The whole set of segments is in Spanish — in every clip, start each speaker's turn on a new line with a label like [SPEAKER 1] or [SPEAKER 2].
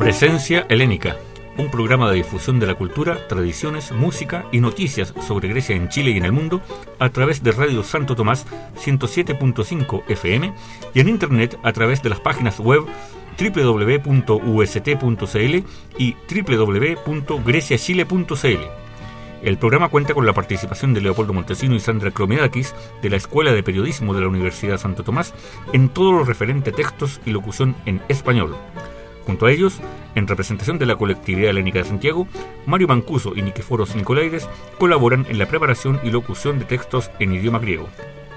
[SPEAKER 1] Presencia Helénica, un programa de difusión de la cultura, tradiciones, música y noticias sobre Grecia en Chile y en el mundo a través de Radio Santo Tomás 107.5 FM y en internet a través de las páginas web www.ust.cl y www.greciachile.cl. El programa cuenta con la participación de Leopoldo Montesino y Sandra Kromiadakis de la Escuela de Periodismo de la Universidad Santo Tomás en todo lo referente a textos y locución en español. Junto a ellos, en representación de la colectividad helénica de Santiago, Mario Mancuso y Nikiforos Nicolaides colaboran en la preparación y locución de textos en idioma griego.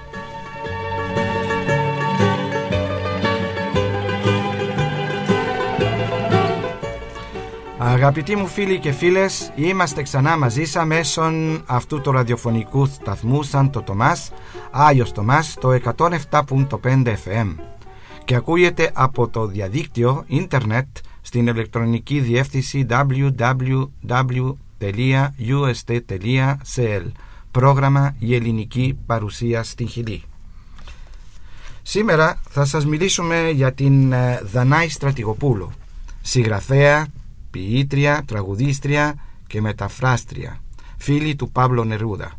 [SPEAKER 2] Αγαπητοί μου φίλοι και φίλες, είμαστε ξανά μαζί σας μέσω αυτού του ραδιοφωνικού σταθμού Σάντο Τομάς, Άγιος Τομάς, το 107.5 FM και ακούγεται από το διαδίκτυο ίντερνετ στην ηλεκτρονική διεύθυνση www.ust.cl, πρόγραμμα η ελληνική παρουσία στην Χιλή. Σήμερα θα σας μιλήσουμε για την Δανάη Στρατηγοπούλου, συγγραφέα, ποιήτρια, τραγουδίστρια και μεταφράστρια, φίλη του Παύλο Νερούδα.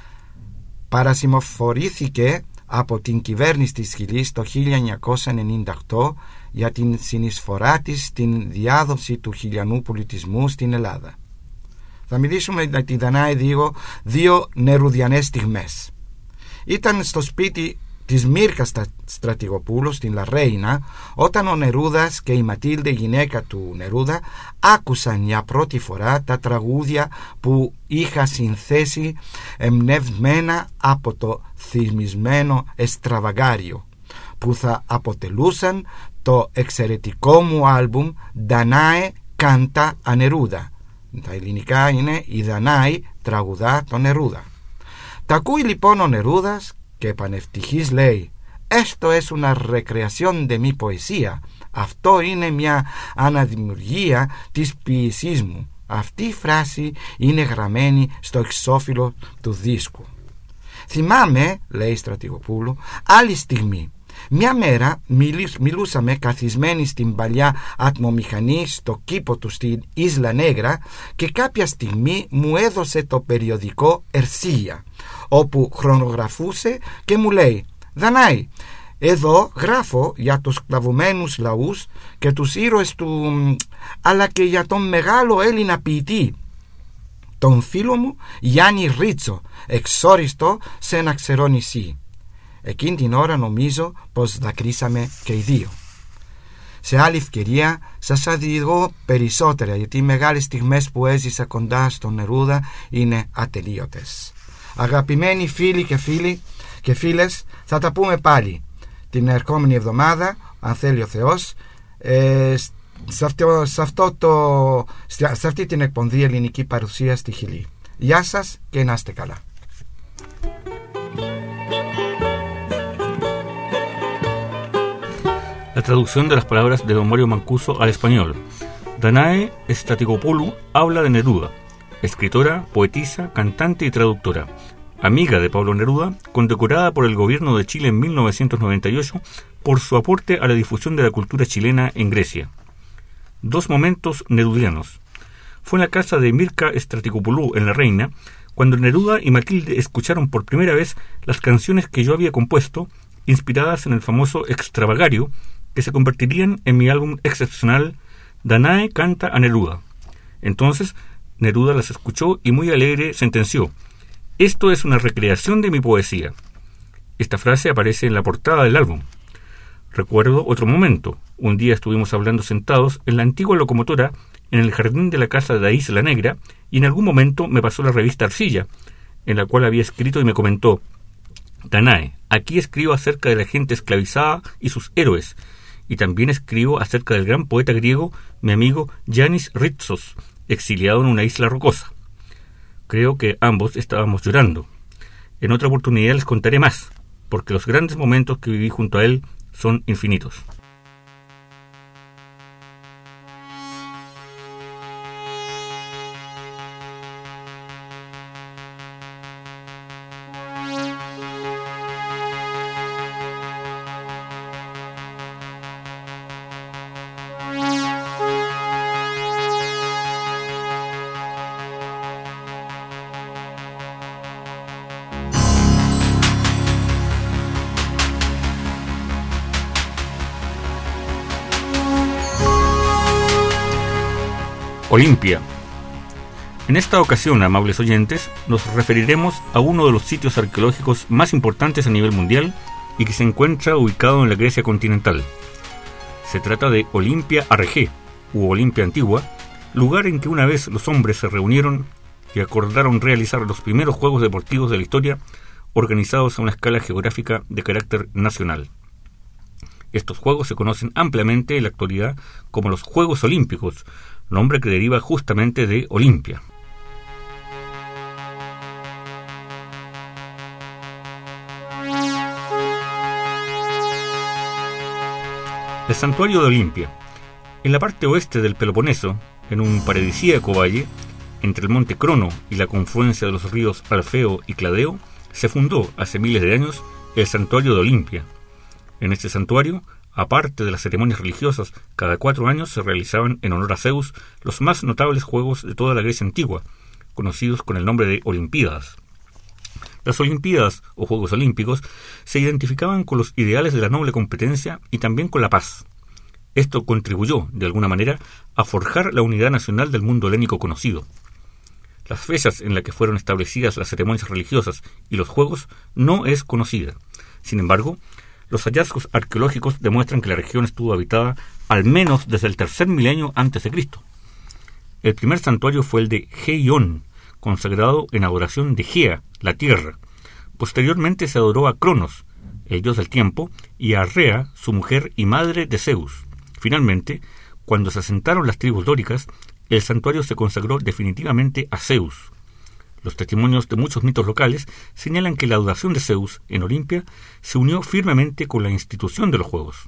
[SPEAKER 2] Παρασημοφορήθηκε από την κυβέρνηση της Χιλής το 1998 για την συνεισφορά της στην διάδοση του χιλιανού πολιτισμού στην Ελλάδα. Θα μιλήσουμε για τη Δανάη δύο νερουδιανές στιγμές. Ήταν στο σπίτι της Μύρκας Στρατηγοπούλου στην Λαρέινα όταν ο Νερούδας και η Ματίλντε, γυναίκα του Νερούδα, άκουσαν για πρώτη φορά τα τραγούδια που είχα συνθέσει εμπνευμένα από το θυμισμένο Εστραβαγκάριο, που θα αποτελούσαν το εξαιρετικό μου άλμπουμ «Δανάε Κάντα Ανερούδα». Τα ελληνικά είναι «Η Δανάη τραγουδά τον Νερούδα». Τα ακούει λοιπόν ο Νερούδας και πανευτυχής λέει «Esto es una recreación de mi poesía». Αυτό είναι μια αναδημιουργία της ποιησής μου. Αυτή η φράση είναι γραμμένη στο εξώφυλλο του δίσκου. Θυμάμαι, λέει η Στρατηγοπούλου, άλλη στιγμή. Μια μέρα μιλούσαμε καθισμένοι στην παλιά ατμομηχανή στο κήπο του στην Ίσλα Νέγρα και κάποια στιγμή μου έδωσε το περιοδικό Ερσία, όπου χρονογραφούσε και μου λέει «Δανάη, εδώ γράφω για τους σκλαβωμένους λαούς και τους ήρωες του, αλλά και για τον μεγάλο Έλληνα ποιητή, τον φίλο μου Γιάννη Ρίτσο, εξόριστο σε ένα ξερό νησί». Εκείνη την ώρα νομίζω πως δακρύσαμε και οι δύο. Σε άλλη ευκαιρία σας αδειγώ περισσότερα, γιατί οι μεγάλες στιγμές που έζησα κοντά στον Νερούδα είναι ατελείωτες. Αγαπημένοι φίλοι και φίλες, θα τα πούμε πάλι την ερχόμενη εβδομάδα, αν θέλει ο Θεός, σε αυτή την εκπομπή ελληνική παρουσία στη Χιλή. Γεια σας και να είστε καλά.
[SPEAKER 1] La traducción de las palabras de don Mario Mancuso al español. Danae Stratikopoulou habla de Neruda, escritora, poetisa, cantante y traductora, amiga de Pablo Neruda, condecorada por el gobierno de Chile en 1998 por su aporte a la difusión de la cultura chilena en Grecia. Dos momentos nerudianos. Fue en la casa de Mirka Stratikopoulou en La Reina, cuando Neruda y Matilde escucharon por primera vez las canciones que yo había compuesto, inspiradas en el famoso Extravagario, que se convertirían en mi álbum excepcional Danae Canta a Neruda. Entonces Neruda las escuchó y muy alegre sentenció: «Esto es una recreación de mi poesía». Esta frase aparece en la portada del álbum. Recuerdo otro momento. Un día estuvimos hablando sentados en la antigua locomotora en el jardín de la casa de Isla Negra y en algún momento me pasó la revista Arcilla, en la cual había escrito y me comentó: «Danae, aquí escribo acerca de la gente esclavizada y sus héroes, y también escribo acerca del gran poeta griego, mi amigo Yannis Ritsos, exiliado en una isla rocosa». Creo que ambos estábamos llorando. En otra oportunidad les contaré más, porque los grandes momentos que viví junto a él son infinitos. Olimpia. En esta ocasión, amables oyentes, nos referiremos a uno de los sitios arqueológicos más importantes a nivel mundial y que se encuentra ubicado en la Grecia continental. Se trata de Olimpia Arregé, u Olimpia Antigua, lugar en que una vez los hombres se reunieron y acordaron realizar los primeros juegos deportivos de la historia, organizados a una escala geográfica de carácter nacional. Estos juegos se conocen ampliamente en la actualidad como los Juegos Olímpicos, nombre que deriva justamente de Olimpia. El santuario de Olimpia. En la parte oeste del Peloponeso, en un paradisíaco valle, entre el monte Crono y la confluencia de los ríos Alfeo y Cladeo, se fundó hace miles de años el santuario de Olimpia. En este santuario, aparte de las ceremonias religiosas, cada 4 años se realizaban en honor a Zeus los más notables juegos de toda la Grecia antigua, conocidos con el nombre de Olimpíadas. Las Olimpíadas, o Juegos Olímpicos, se identificaban con los ideales de la noble competencia y también con la paz. Esto contribuyó, de alguna manera, a forjar la unidad nacional del mundo helénico conocido. Las fechas en las que fueron establecidas las ceremonias religiosas y los juegos no es conocida. Sin embargo, los hallazgos arqueológicos demuestran que la región estuvo habitada al menos desde el 3er milenio a.C. El primer santuario fue el de Geión, consagrado en adoración de Gea, la tierra. Posteriormente se adoró a Cronos, el dios del tiempo, y a Rea, su mujer y madre de Zeus. Finalmente, cuando se asentaron las tribus dóricas, el santuario se consagró definitivamente a Zeus. Los testimonios de muchos mitos locales señalan que la adoración de Zeus en Olimpia se unió firmemente con la institución de los Juegos.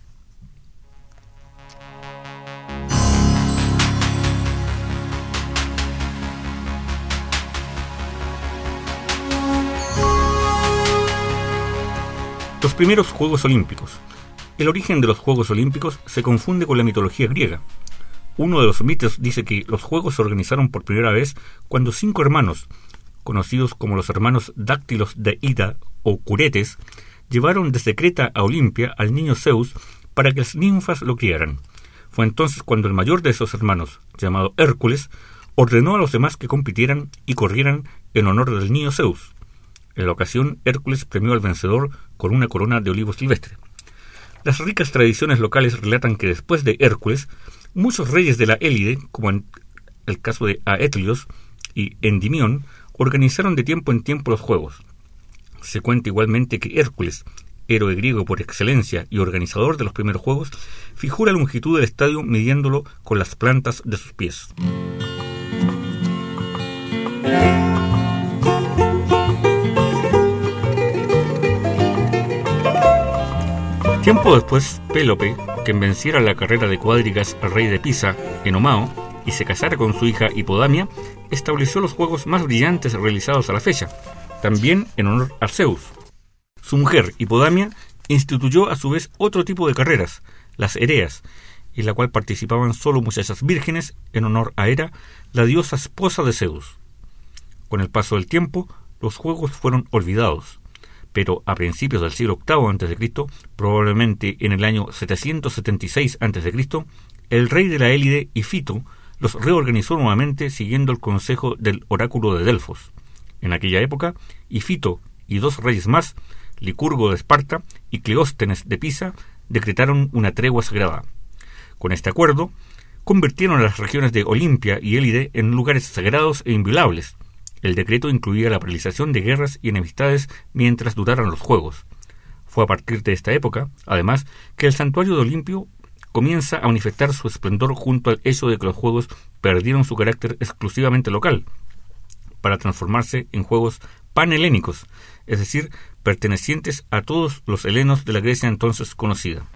[SPEAKER 1] Los primeros Juegos Olímpicos. El origen de los Juegos Olímpicos se confunde con la mitología griega. Uno de los mitos dice que los Juegos se organizaron por primera vez cuando 5 hermanos, conocidos como los hermanos Dáctilos de Ida o Curetes, llevaron desde Creta a Olimpia al niño Zeus para que las ninfas lo criaran. Fue entonces cuando el mayor de esos hermanos, llamado Hércules, ordenó a los demás que compitieran y corrieran en honor del niño Zeus. En la ocasión, Hércules premió al vencedor con una corona de olivo silvestre. Las ricas tradiciones locales relatan que después de Hércules, muchos reyes de la Élide, como en el caso de Aetlios y Endimión, organizaron de tiempo en tiempo los juegos. Se cuenta igualmente que Hércules, héroe griego por excelencia y organizador de los primeros juegos, fijó la longitud del estadio midiéndolo con las plantas de sus pies. Tiempo después, Pélope, quien venciera la carrera de cuadrigas al rey de Pisa, Enomao, y se casara con su hija Hipodamia, estableció los juegos más brillantes realizados a la fecha, también en honor a Zeus. Su mujer, Hipodamia, instituyó a su vez otro tipo de carreras, las Ereas, en la cual participaban solo muchachas vírgenes en honor a Hera, la diosa esposa de Zeus. Con el paso del tiempo, los juegos fueron olvidados. Pero a principios del siglo VIII a.C., probablemente en el año 776 a.C., el rey de la Élide, Ifito, los reorganizó nuevamente siguiendo el consejo del oráculo de Delfos. En aquella época, Ifito y 2 reyes más, Licurgo de Esparta y Cleóstenes de Pisa, decretaron una tregua sagrada. Con este acuerdo, convirtieron a las regiones de Olimpia y Élide en lugares sagrados e inviolables. El decreto incluía la paralización de guerras y enemistades mientras duraran los Juegos. Fue a partir de esta época, además, que el santuario de Olimpio comienza a manifestar su esplendor junto al hecho de que los Juegos perdieron su carácter exclusivamente local, para transformarse en Juegos panhelénicos, es decir, pertenecientes a todos los helenos de la Grecia entonces conocida.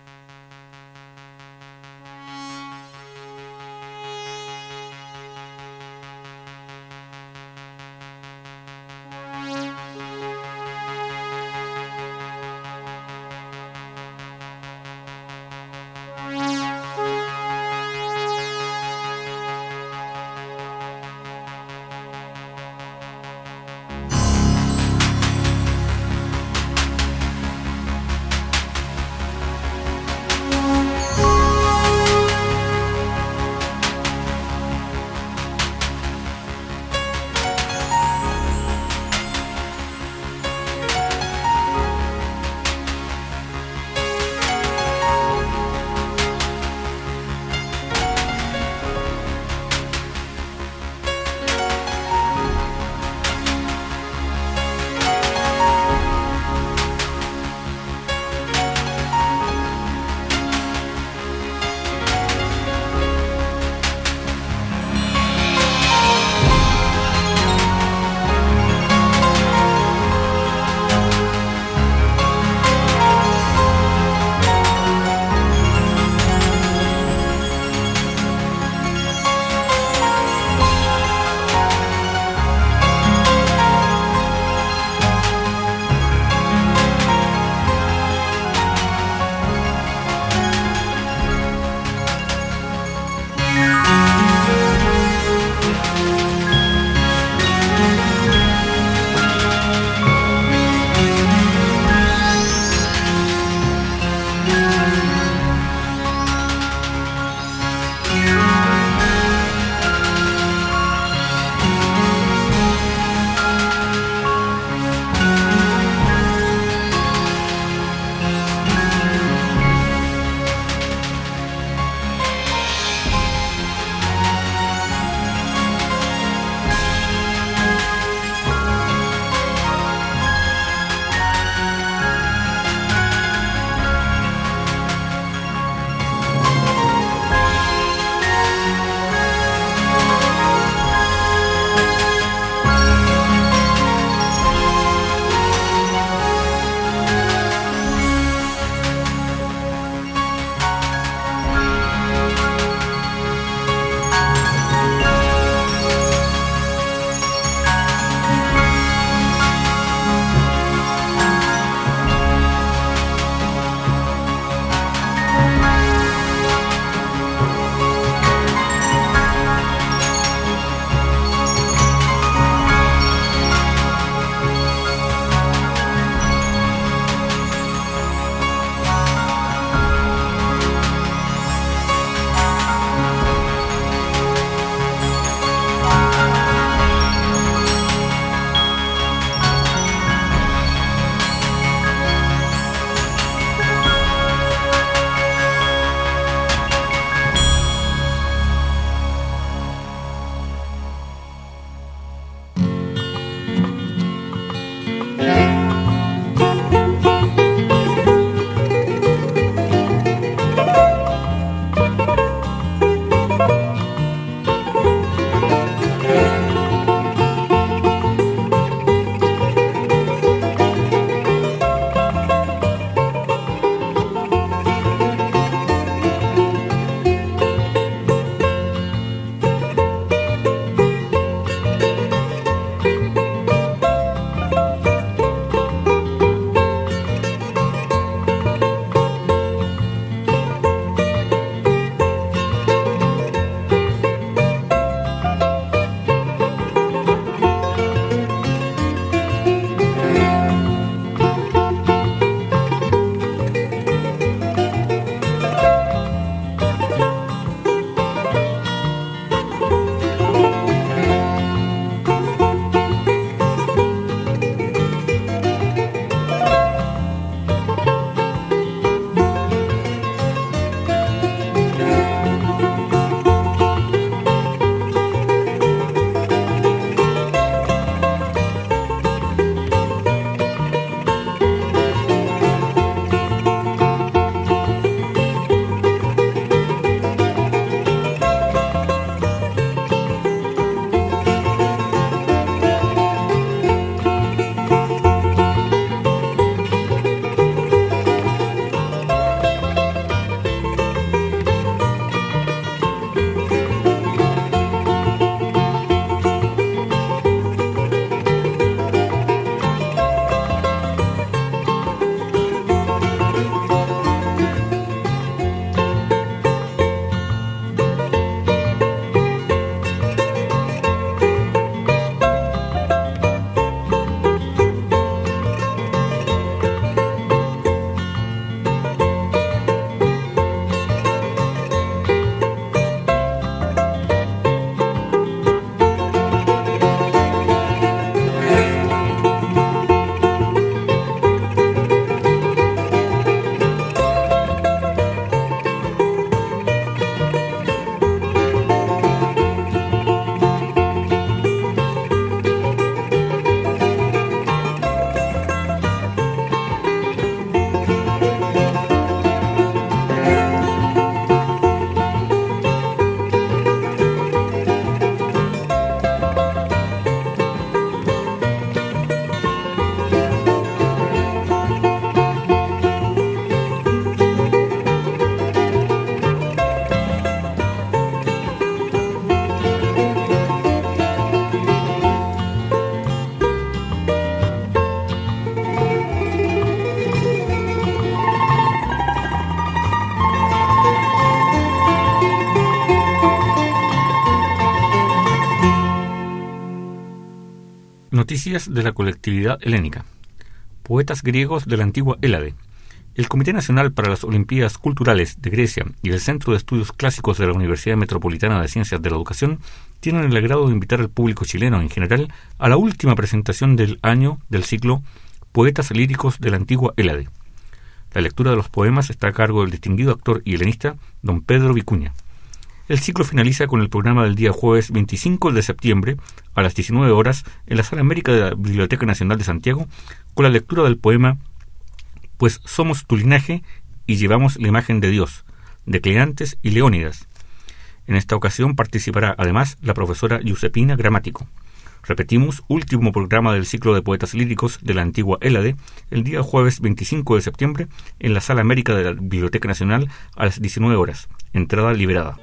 [SPEAKER 1] Noticias de la colectividad helénica. Poetas griegos de la antigua Hélade. El Comité Nacional para las Olimpiadas Culturales de Grecia y el Centro de Estudios Clásicos de la Universidad Metropolitana de Ciencias de la Educación tienen el agrado de invitar al público chileno en general a la última presentación del año del ciclo Poetas líricos de la antigua Hélade. La lectura de los poemas está a cargo del distinguido actor y helenista don Pedro Vicuña. El ciclo finaliza con el programa del día jueves 25 de septiembre a las 19 horas en la Sala América de la Biblioteca Nacional de Santiago con la lectura del poema Pues somos tu linaje y llevamos la imagen de Dios, de Cleantes y Leónidas. En esta ocasión participará además la profesora Giuseppina Gramático. Repetimos, último programa del ciclo de poetas líricos de la antigua Hélade, el día jueves 25 de septiembre en la Sala América de la Biblioteca Nacional a las 19 horas. Entrada liberada.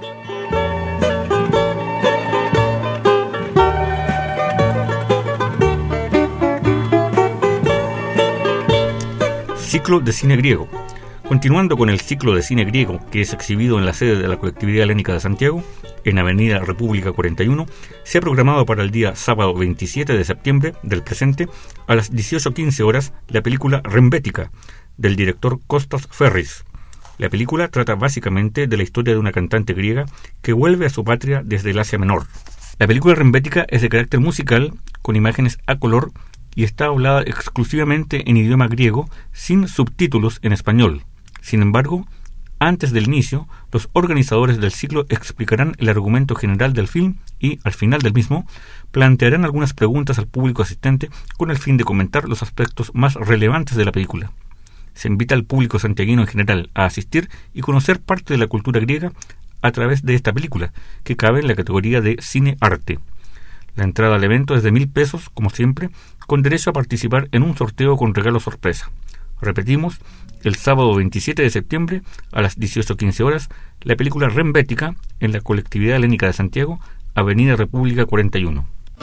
[SPEAKER 1] Ciclo de cine griego. Continuando con el ciclo de cine griego que es exhibido en la sede de la colectividad helénica de Santiago, en Avenida República 41, se ha programado para el día sábado 27 de septiembre del presente a las 18:15 horas la película Rembética, del director Kostas Ferris. La película trata básicamente de la historia de una cantante griega que vuelve a su patria desde el Asia Menor. La película Rembética es de carácter musical, con imágenes a color, y está hablada exclusivamente en idioma griego, sin subtítulos en español. Sin embargo, antes del inicio, los organizadores del ciclo explicarán el argumento general del film y, al final del mismo, plantearán algunas preguntas al público asistente con el fin de comentar los aspectos más relevantes de la película. Se invita al público santiaguino en general a asistir y conocer parte de la cultura griega a través de esta película, que cabe en la categoría de cine-arte. La entrada al evento es de 1.000 pesos, como siempre, con derecho a participar en un sorteo con regalo sorpresa. Repetimos, el sábado 27 de septiembre, a las 18:15 horas, la película Rembética, en la colectividad helénica de Santiago, Avenida República 41.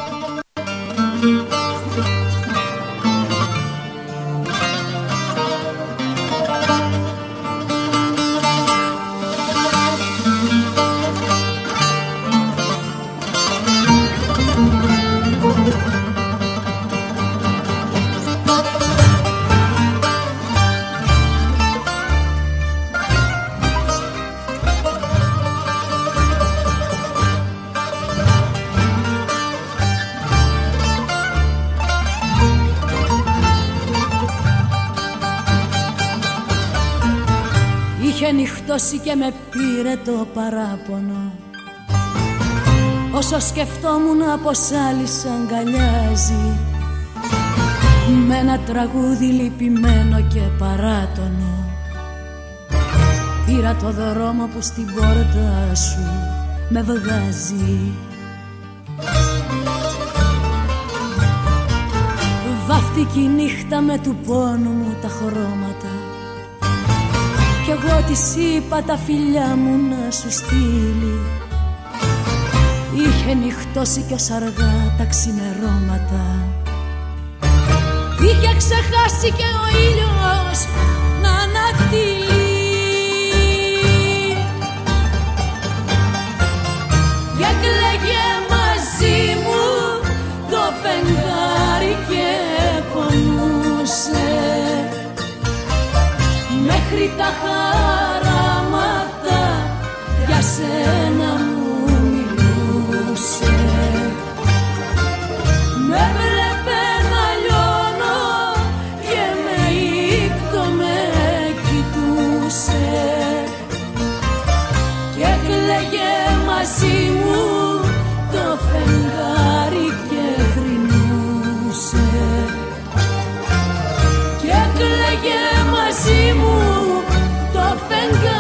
[SPEAKER 3] Είχε νυχτώσει και με πήρε το παράπονο. Όσο σκεφτόμουν πως άλλη σ' αγκαλιάζει, με ένα τραγούδι λυπημένο και παράτονο, πήρα το δρόμο που στην πόρτα σου με βγάζει. Βάφτηκε η νύχτα με του πόνου μου τα χρώματα, κι εγώ της είπα τα φιλιά μου να σου στείλει. Είχε νυχτώσει κι ως αργά τα ξημερώματα, είχε ξεχάσει και ο ήλιος να ανατείλει. Και έκλαιγε μαζί μου το φεγγάρι και πονούσε, μέχρι τα χαράματα για σένα μου μιλούσε. Με βλέπε να λιώνω και με ύπτο με κοιτούσε, και έκλαιγε μαζί μου το φεγγάρι και θρηνούσε, και έκλαιγε μαζί μου το φεγγάρι.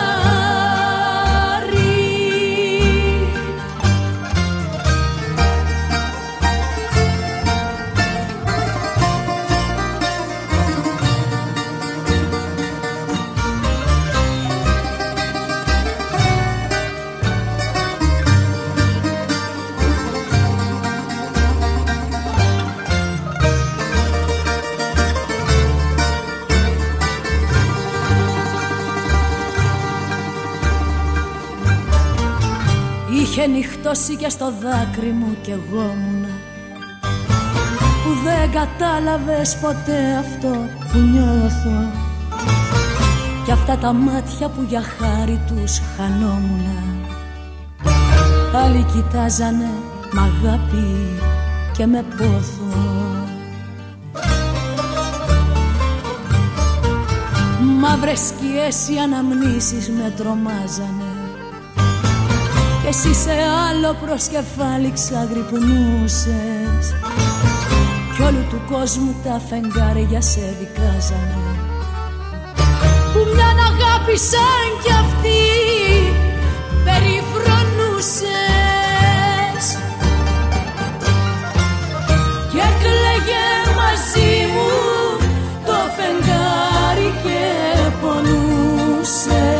[SPEAKER 3] Είχε νυχτώσει και στο δάκρυ μου κι εγώ μουνα, που δεν κατάλαβες ποτέ αυτό που νιώθω, κι αυτά τα μάτια που για χάρη τους χανόμουνα. Άλλοι κοιτάζανε μ' αγάπη και με πόθο. Μαύρες σκιές οι αναμνήσεις με τρομάζανε, κι εσύ σε άλλο προσκεφάλι ξαγρυπνούσες, κι όλου του κόσμου τα φεγγάρια σε δικάζανε, που μιαν αγάπη σαν κι αυτή περιφρονούσες. Και έκλαιγε μαζί μου το φεγγάρι και πονούσε,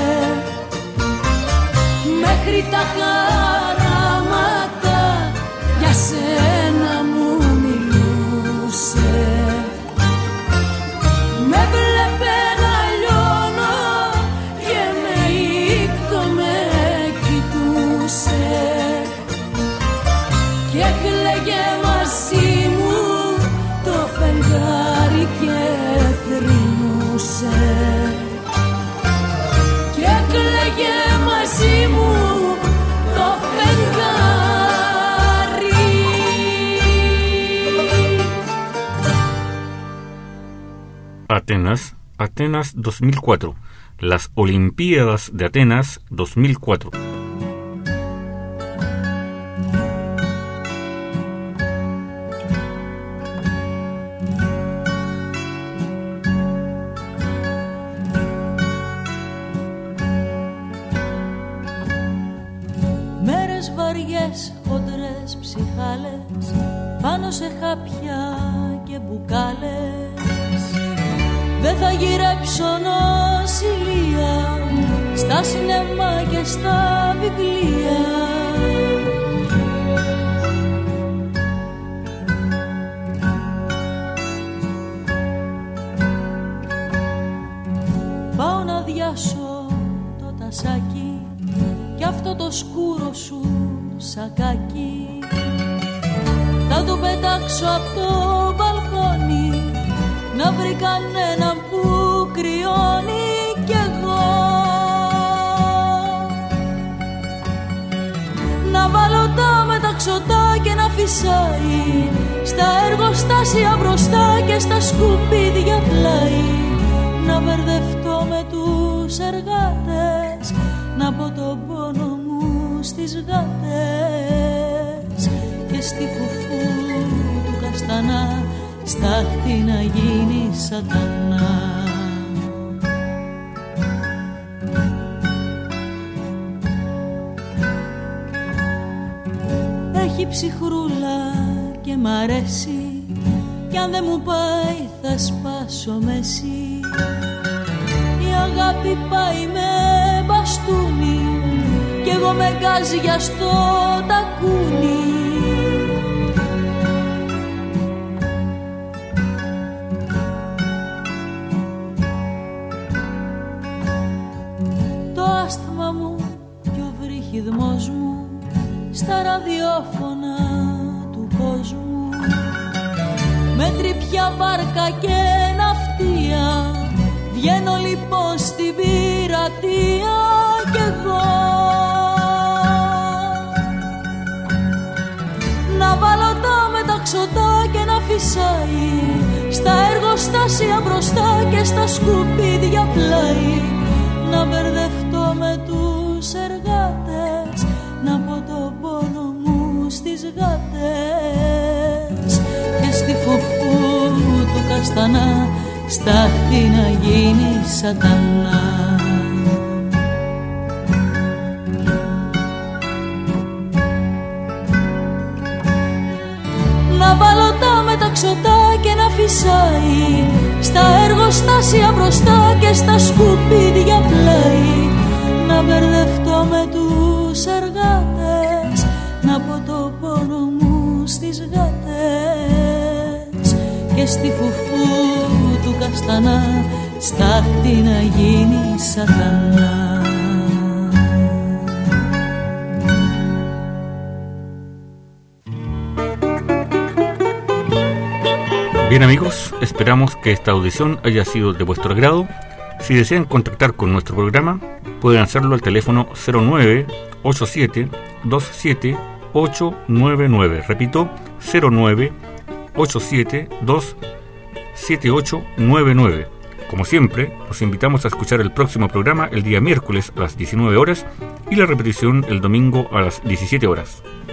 [SPEAKER 3] μέχρι τα χαράματα για σένα μου μιλούσε. Με βλέπε να λιώνω και με ήκτο με κοιτούσε, και έκλαιγε μαζί μου το φεγγάρι και θρηνούσε, και έκλαιγε μαζί μου το φεγγάρι.
[SPEAKER 1] Atenas 2004. Las Olimpiadas de Atenas 2004.
[SPEAKER 3] Μέρες βαριές, χοντρές ψυχάλες, πάνω σε χάπια και μπουκάλες. Δεν θα γυρέψω νοσηλεία, στα σινεμά και στα βιβλία. Πάω να διάσω το τασάκι κι αυτό το σκούρο σου σακάκι. Θα το πετάξω από το μπαλκόνι, να βρει κανέναν που κρυώνει κι εγώ. Να βάλω τα μεταξωτά και να φυσάει, στα εργοστάσια μπροστά και στα σκουπίδια πλάι. Να μπερδευτώ με τους εργάτες, να πω τον πόνο μου στις γάτες, και στη φουφού του καστανά στάχτη να γίνει σατανά. Έχει ψυχρούλα και μ' αρέσει, κι αν δεν μου πάει θα σπάσω μέση. Η αγάπη πάει με μπαστούνι κι εγώ με γκάζια στο τακούνι. Στα ραδιόφωνα του κόσμου, με τρυπιά βάρκα και ναυτία, βγαίνω λοιπόν στην πειρατεία κι εγώ. Να βάλω τα μεταξωτά και να φυσάει, στα εργοστάσια μπροστά και στα σκουπίδια πλάι. Να μπερδευτώ με τους εργάτες, να πω τον πόνο μου στις γάτες, και στη φουφού του καστανά στάχτη να γίνει σατανά. Να βάλω τα μεταξωτά και να φυσάει, στα εργοστάσια μπροστά και στα σκουπίδια πλάι. Να μπερδευτώ με τους εργάτες, να πω το πόνο μου στις γάτες, και στη φουφού του καστανά στάχτη να γίνει σατανά.
[SPEAKER 1] Bien amigos, esperamos que esta audición haya sido de vuestro agrado. Si desean contactar con nuestro programa, pueden hacerlo al teléfono 0987-27-899. Repito, 0987-27899. Como siempre, los invitamos a escuchar el próximo programa el día miércoles a las 19 horas y la repetición el domingo a las 17 horas.